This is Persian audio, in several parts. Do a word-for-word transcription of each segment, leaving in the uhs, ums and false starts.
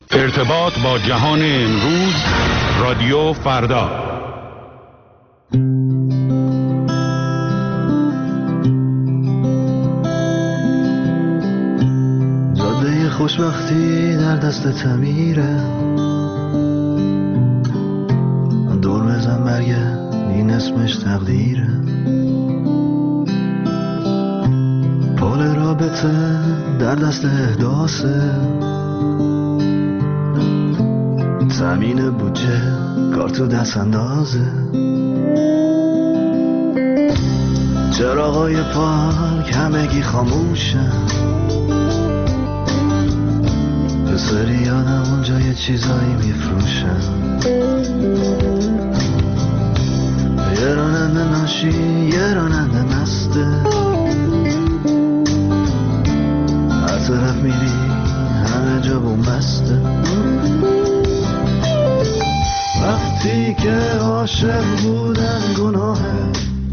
ارتباط با جهان امروز، رادیو فردا. جاده خوشبختی در دست تمیره، دور بزن برگرد این اسمش تقدیره. پول رابطه در دست احداثه، تامین بودجه کار تو دست اندازه. چراغای پارک همگی خاموشن، یه سری آدم اونجا یه چیزایی میفروشن. یه راننده ناشی یه راننده مسته، هر طرف میری همه جا بومبسته. وقتی که عاشق بودن گناهه،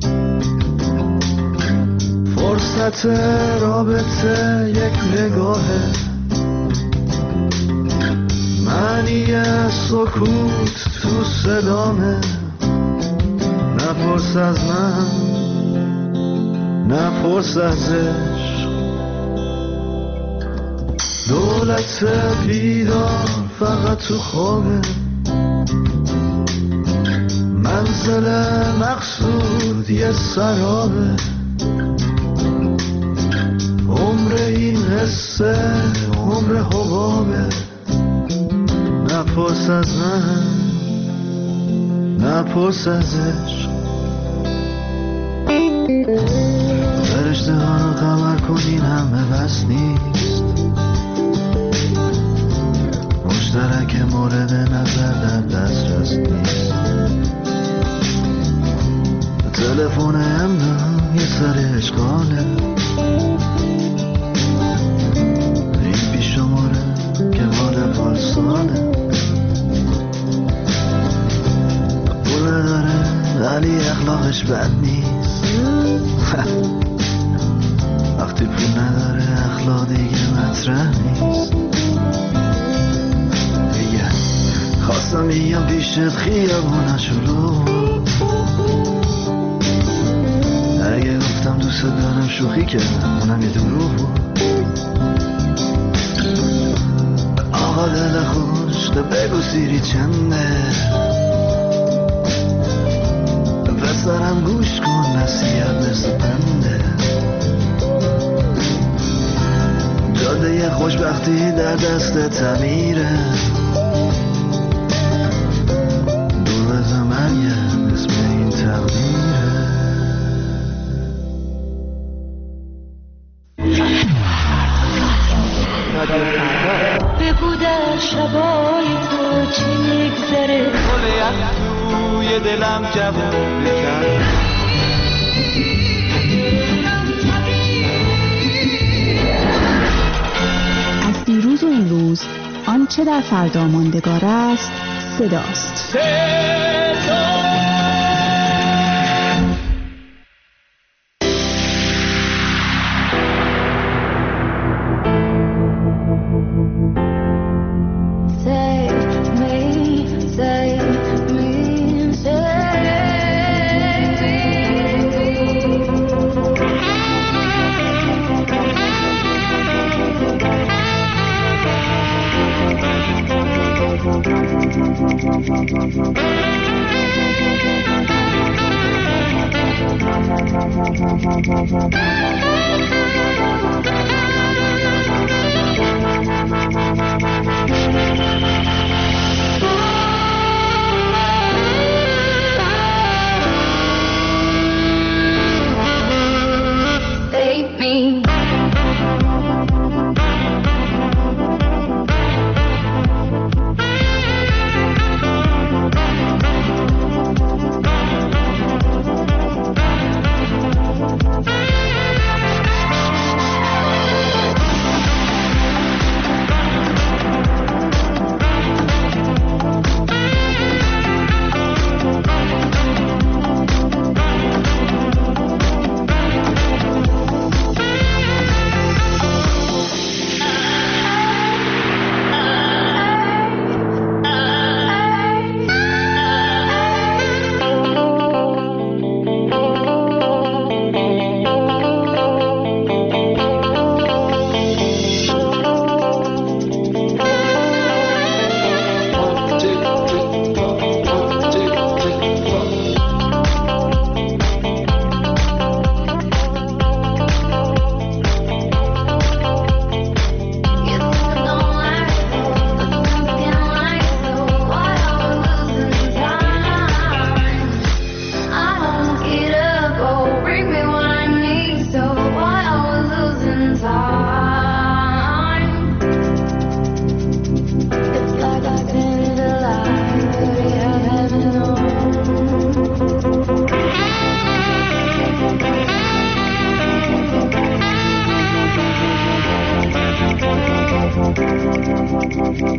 فرصت رابطه یک نگاهه. معنی سکوت تو صدامه، نپرس از من نپرس ازش. دولت بیدار فقط تو خوابه، منزل مقصود یه سرابه. عمر این حسه عمر حبابه، نپرس از من نپرس ازش. فرشته ها رو خبر کنین همه بس نیست، مشترک مورد نظر در دسترس نیست. تلفن امنا یه سر اشغاله، این پیش شماره که مال پارساله. پول داره ولی اخلاقش بد نیست، وقتی پول نداره اخلاق دیگه مطرح نیست. دیگه خواستم بیام پیشت خیابونا شروع، اگه گفتم دوست دارم شوخی کردم اونم یه دروغ بود. آقا دل خوش تو بگو سیری چنده، پسرم گوش کن نصیحت مثل پنده. جاده خوشبختی در دست تمیره، دور بزن برگرد اسم این تقدیره. بگو در شبای تو چی میگذره، گله توی دلم جوون بکن. از دیروز و امروز آنچه در فردا ماندگار است صداست. صدا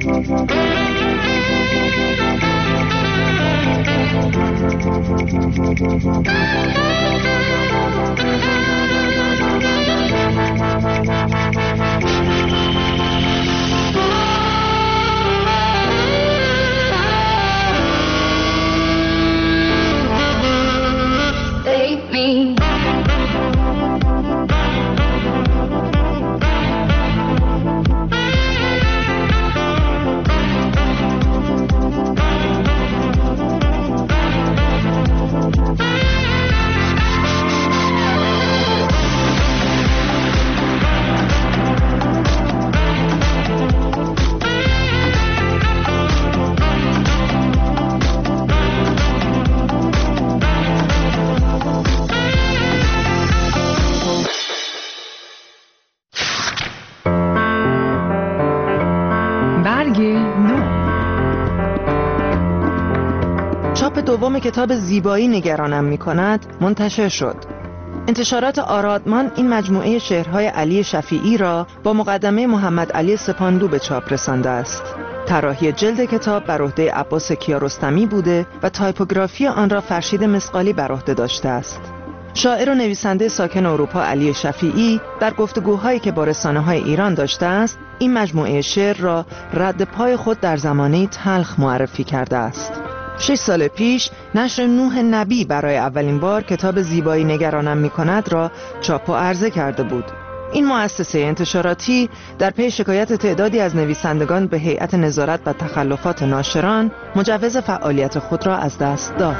دوم کتاب زیبایی نگرانم می کند منتشر شد. انتشارات آرادمان این مجموعه شعرهای علی شفیعی را با مقدمه محمد علی سپاندو به چاپ رسانده است. طراحی جلد کتاب بر عهده عباس کیارستمی بوده و تایپوگرافی آن را فرشید مسقالی بر عهده داشته است. شاعر و نویسنده ساکن اروپا علی شفیعی در گفتگوهایی که با رسانه‌های ایران داشته است، این مجموعه شعر را رد پای خود در زمانه تلخ معرفی کرده است. شش سال پیش نشر نوح نبی برای اولین بار کتاب زیبایی نگرانم می کند را چاپ و عرضه کرده بود. این مؤسسه انتشاراتی در پی شکایت تعدادی از نویسندگان به هیئت نظارت و تخلفات ناشران مجوز فعالیت خود را از دست داد.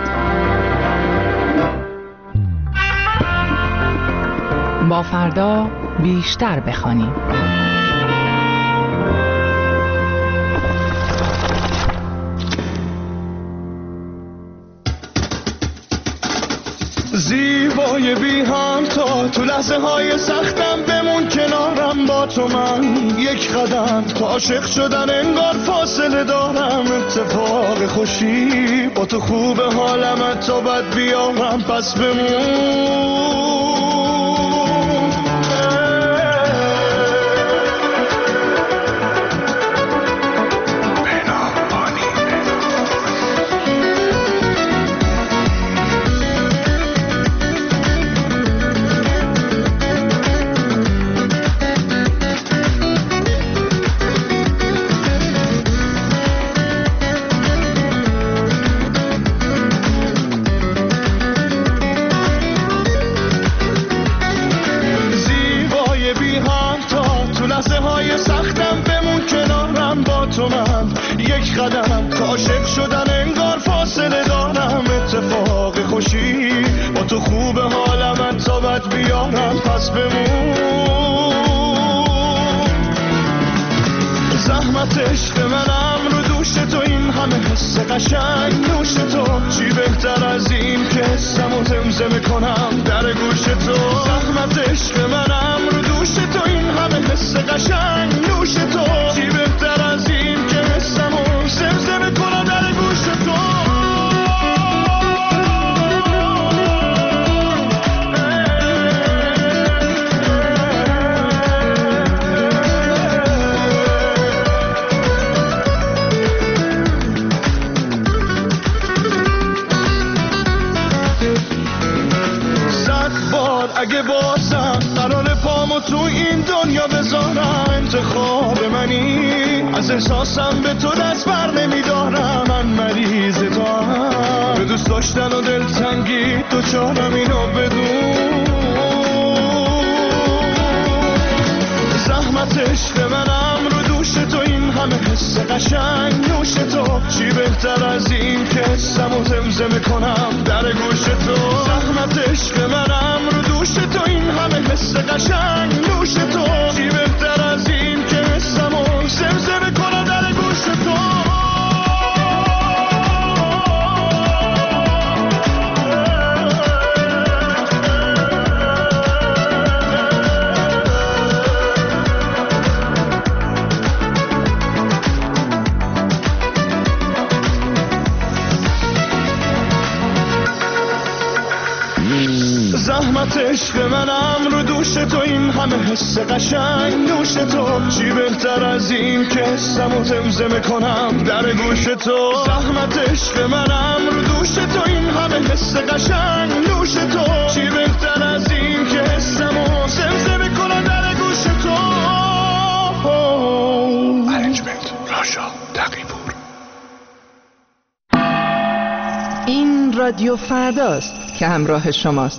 با فردا بیشتر بخوانیم. زیبای بی هم تا تو لحظه های سختم بمون کنارم با تو من یک قدم تا عاشق شدن انگار فاصله دارم اتفاق خوشی با تو خوب حالم تا بد بیارم پس بمون عاشق شدن انگار فاصله دارم اتفاق خوشی با تو خوب حالم تا بد بیارم پس بمون زحمت عشق منم رو دوش تو این همه حس قشنگ نوش تو چی بهتر از این که حسم و زمزمه کنم در گوش تو زحمت عشق منم رو دوش تو این همه حس قشنگ نوش تو چی بهتر از این که حسم و زمزمه کنم در گوش تو اگه بازم قرار پامو تو این دنیا بذارم انتخاب منی از احساسم به تو دست بر نمیدارم من مریض تو هم به دوست داشتن و دلتنگی دوچارم اینو بدون زحمت عشق منم رو دوش تو این همه حس قشنگ نوش تو چی بهتر از این که حسم و زمزمه کنم در گوش تو زحمت عشق منم رو دوش تو این همه حس قشنگ نوش تو چی بهتر از این که حسم و زمزمه کنم در گوش تو زحمت زحمت عشق منم رو دوش تو، این همه حس قشنگ نوش تو. چی بهتر از این که حسمو زمزمه کنم در گوش تو. زحمت عشق منم رو دوش تو، این همه حس قشنگ نوش تو. چی بهتر از این که حسمو زمزمه کنم در گوش تو. ارنجمنت راشا تقی‌پور. این رادیو فرداست که همراه شماست.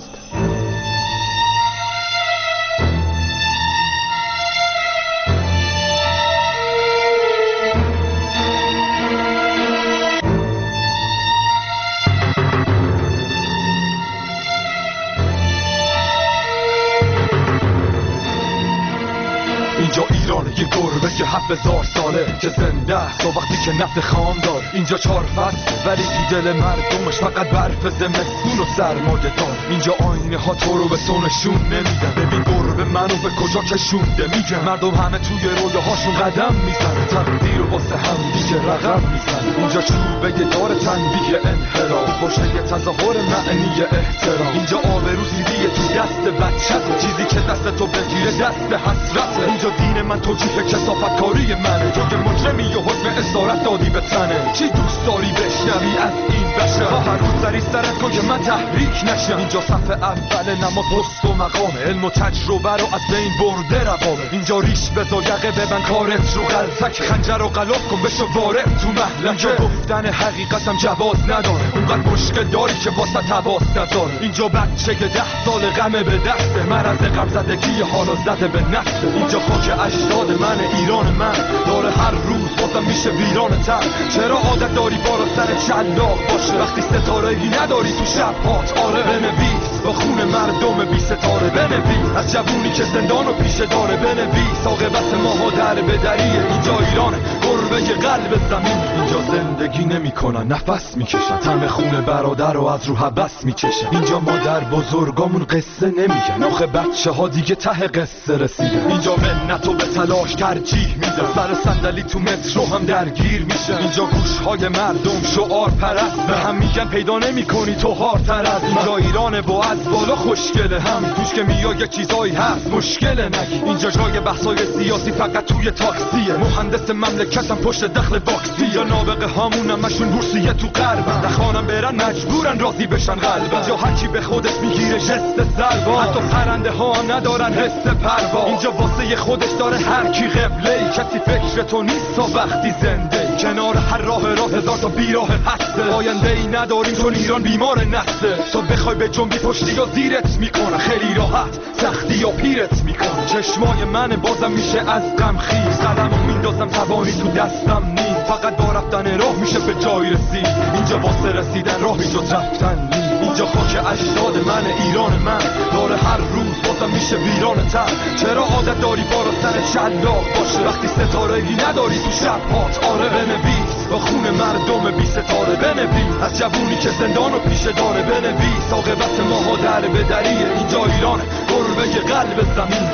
اینجا ایران یه گربه که هفت هزار ساله که زنده است تا وقتی که نفت خام دار. اینجا چهار فصل ولی تو دل مردمش فقط برف زمستون و سرمایه دار. اینجا آینه ها تو رو به تو نشون نمیدن. ببین گربه منو به کجا کشونده میگن. مردم همه توی رویاهاشون قدم میزنن، تقدیر و واسه هم دیگه رقم میزنن. اینجا چوبه دار تنبیه انحراف، باشه یه تظاهر معنی احترام. اینجا آبرو سیدیه تو دست بچه‌ت، چیزی که دست تو بگیره دست حسرته. اینجا دین من توجیه کثافت کاری منه، تو که مجرمی و حکم اسارت دادی به تنه. چی دوست داری بشنوی از این بشه؟ ها هر روز سری سرت کن که من تحریک نشم. اینجا صف اول نماز پست و مقامه، علم و تجربه رو از بین برده روابه. اینجا ریش بزا یقه ببن کارت رو غلطک، خنجر رو غلاف کن بشو وارد تو محلکه. اینجا گفتن حقیقتم جواز نداره، اونقدر مشکل داری که واسه تواس نداره. اینجا بچه که ده سال غمه به دسته، مرض غم زدگی حالا زده به نفسه. اینجا خاک اجداد من، ایران من داره هر روز بازم میشه ویران تر. چرا عادت داری بالا سر شلاق باشه وقتی ستاره ای نداری تو شب هات؟ آره بنویس با خون مردم بی ستاره، بنویس از جوونی که زندان و پیشه داره، بنویس عاقبت ماها در بدریه. اینجا ایرانه گربه قلب زمین. اینجا زندگی نمیکنن نفس میکشن، طعم خون برادر رو از رو حبس میکشن. اینجا مادر بزرگامون قصه نمیگن، آخه بچه ها دیگه ته قصه رسیدن. اینجا منتو به تلاش ترجیح میدن، سر صندلی تو مترو هم درگیر میشه. اینجا گوشهای مردم شعار پرست، به هم میگن پیدا نمیکنی تو هارتر از. اینجا ایرانه با از بالا خوشگله، هم توش که میای یه چیزایی هست مشکله نگی. اینجا جای بحثای سیاسی فقط توی تاکسیه، مهندس مملکتم پشت دخل باکسی. یا نابغه هامون همشون بورسیه تو غربن، نخوانم برن مجبورن راضی بشن قلبن. اینجا هر کی به خودش میگیره جست سلوا، حتی پرنده ها ندارن حس پروا. اینجا واسه خودش داره هر کی قبله، کسی فکر تو نیست تا وقتی زنده. کنار هر راه راه هزار تا بیراه هسته، آینده ای نداریم چون ایران بیمار نسته. تو بخوای به جنبی پشتی یا زیرت میکنه، خیلی راحت سختی یا پیرت میکنه. چشمای من بازم میشه از غم خیز، قلمو میندازم توانی تو دستم نیست. فقط با رفتن راه میشه به جای رسید، اینجا واسه رسیدن راهی جز رفتن نیست. اینجا خاک اجداد من، ایران من داره هر روز بازم میشه ویران تر. چرا عادت داری بالا سر شلاق باشه وقتی ستاره ای نداری تو شب هات؟ آره بنویس با خون مردم بی ستاره، بنویس از جوونی که زندان و پیشه داره، بنویس عاقبت ماها در بدریه. اینجا ایران گربه قلب زمین.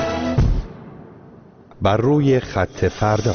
بر روی خط فردا.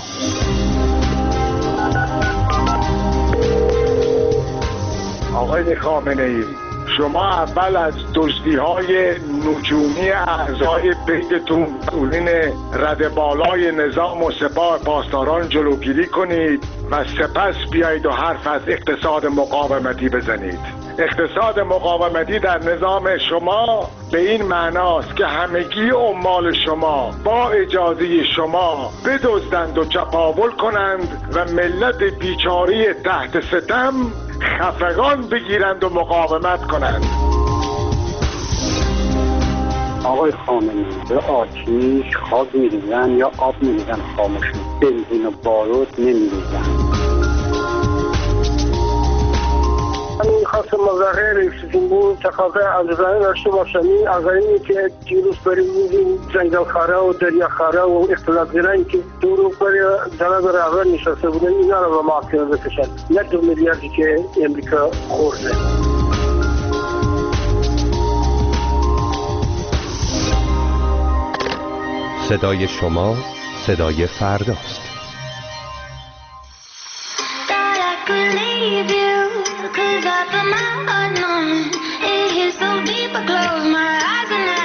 آقای خامنه‌ای، شما اول از دزدی‌های نجومی اعضای بیتتون مسئولین رده بالای نظام و سپاه پاسداران جلوگیری کنید و سپس بیایید و حرف از اقتصاد مقاومتی بزنید. اقتصاد مقاومتی در نظام شما به این معناست که همگی عمال شما با اجازه شما بدزدند و چپاول کنند و ملت بیچاره تحت ستم خفقان بگیرند و مقاومت کنند. آقای خامنه‌ای، به آتیش خاک می‌ریزن یا آب می‌ریزن خاموش، بنزین و بارود نمی‌ریزن. من می‌خواستم مظاهره رئیس جمهور تقاضای عزیزانه داشته باشم. این عزایمی که دیروز برای این جنگلخواره و دریاخواره و اختلاف گرایی که دور برای جناب رهبر نشسته بودن، اینا رو به محاکمه بکشن، نه دو میلیاردی که امریکا خورده. صدای شما صدای فرداست. Cause I put my heart on it, hit so deep I close my eyes and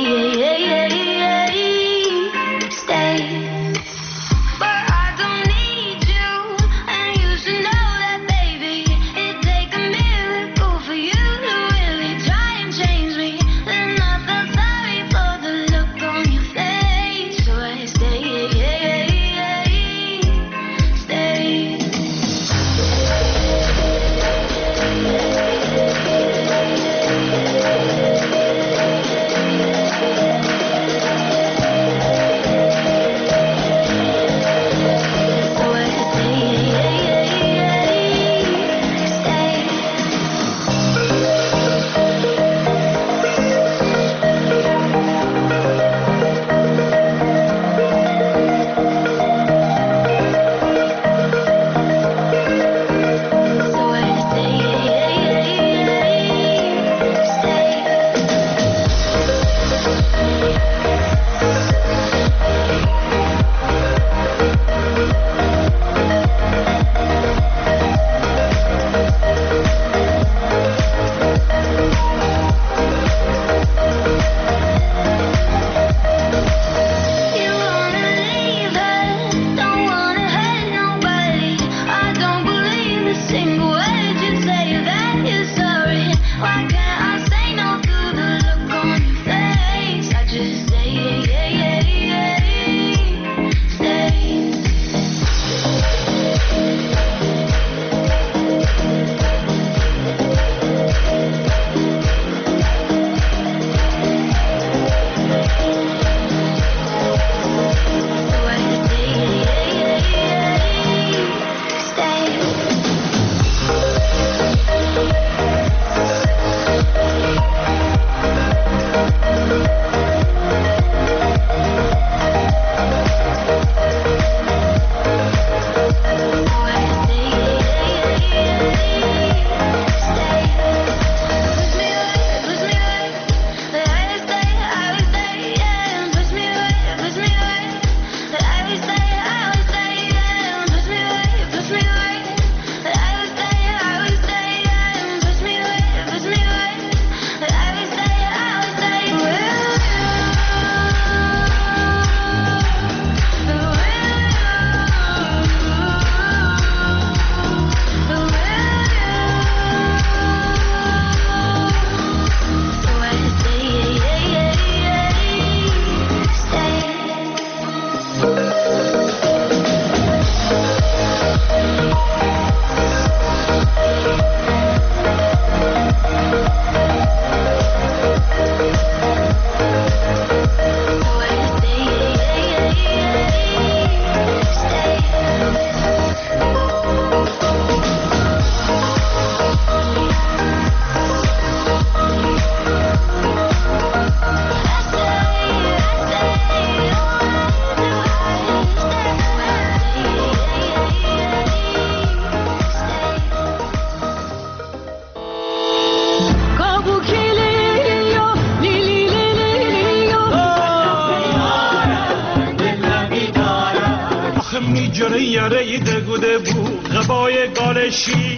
جره یاره دگوده بو غبای گالشی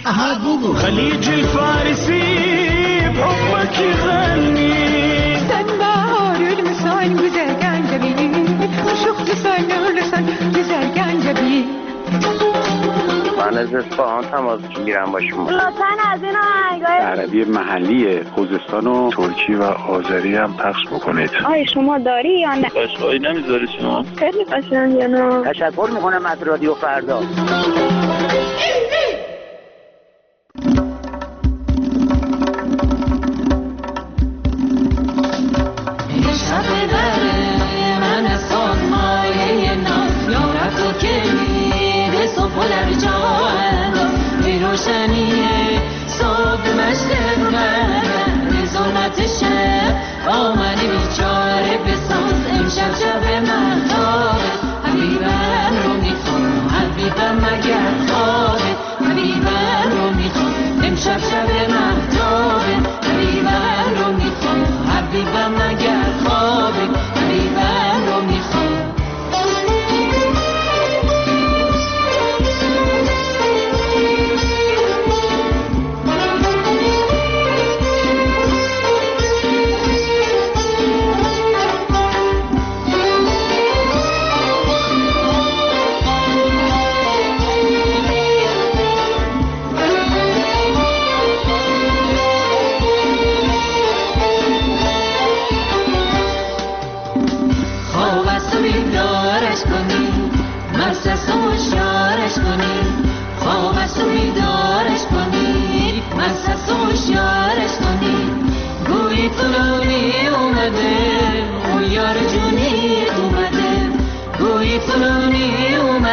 خلیج الفارسی بحبك غني sen baharül müsain güzel gencebi Şuh lüsen lüsen güzel gencebi من از اصفهان تماس میگیرم با شما. لطفاً از این آهنگای عربی محلی خوزستان و ترکی و آذری هم پخش بکنید. آیا شما داری یا نه؟ قشقایی نمیذاری شما؟ خیلی قشنگه نه. تشکر میکنم از رادیو فردا. روشنیه صبح مشرق من ظلمت شب آمنه بیچاره بساز امشب شب مهتابه حبیبم رو میخوام حبیبم مگر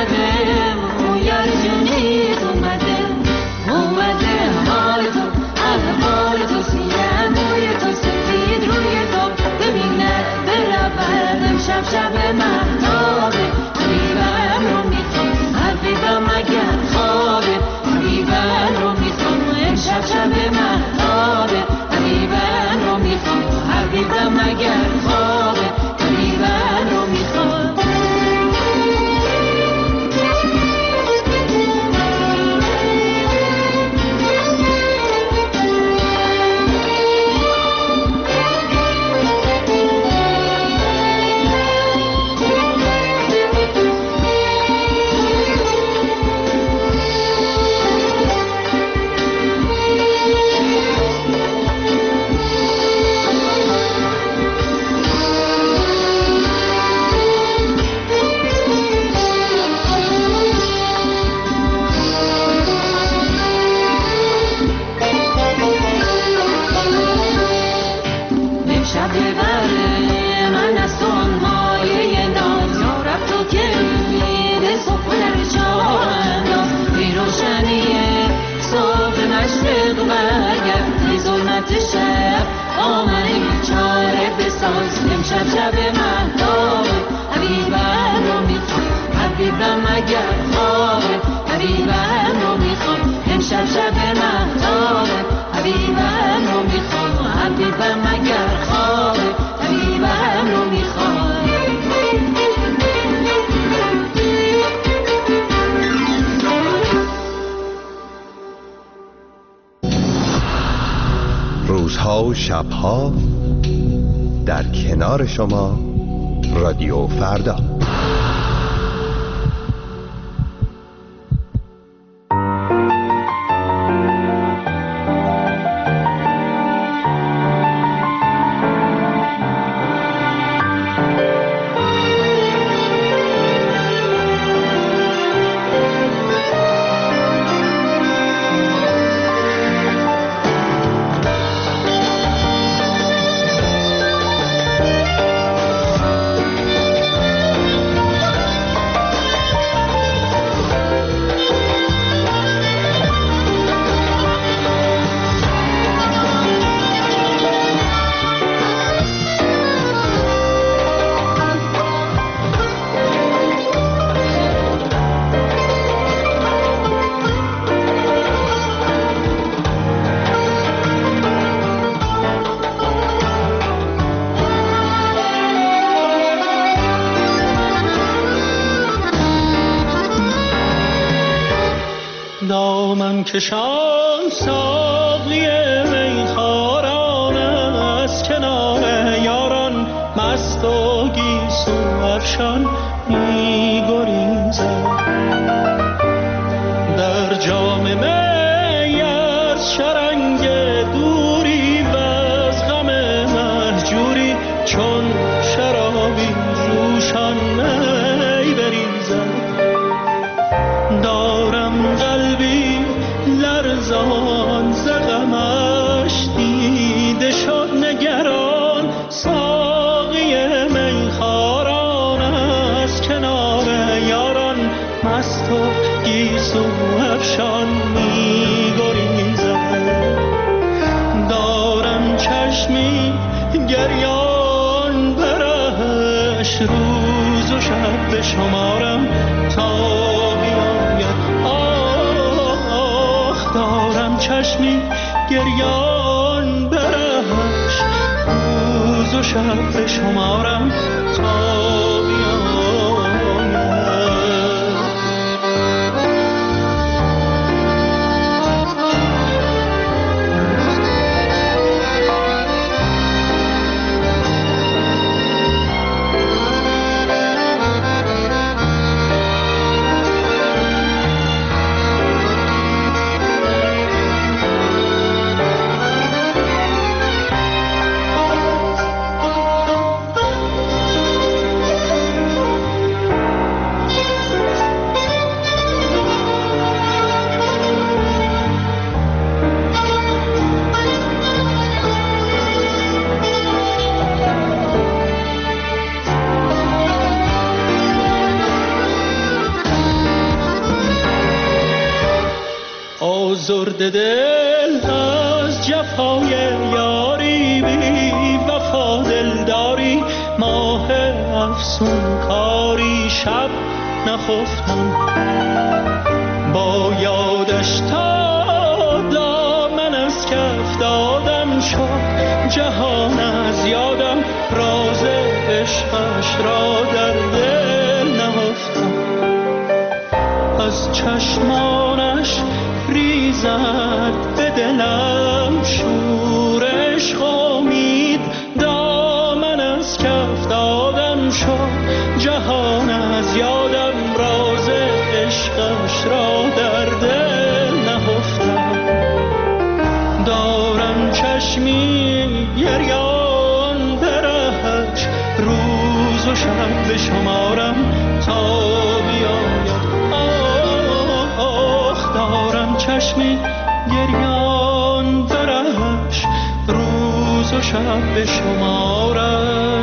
روزها و شبها در کنار شما رادیو فردا. کشان ساقی میخواران از کنار یاران مست و گیسو افشان می‌گریزد در جام می از شرنگ دوری و از غم مهجوری چون شرابی جوشان می بریزد دارم قلبی لرزان ز غمش دیده شد نگران ساقی میخواران از کنار یاران مست و گیسو افشان می‌گریزد دارم چشمی گریان برش روز و شب به شمارم تا دارم چشمی گریان برش روز و شب به شمارم تا افسرده دل از جفای یاری بی وفا دلداری ماه افسون کاری شب نخفتم با یادش تا دامن از کف دادم شد جهان از یادم راز عشقش را در دل نهفتم از چشمانش ریزد به دلم شور عشق امید دامن از کف دادم شد جهان از یادم راز عشقش را در دل نهفتم دارم چشمی گریان برهش روز و شب به شمارم تا بیاید آخ دارم چشمی گریان برهش روز و شب به شمارم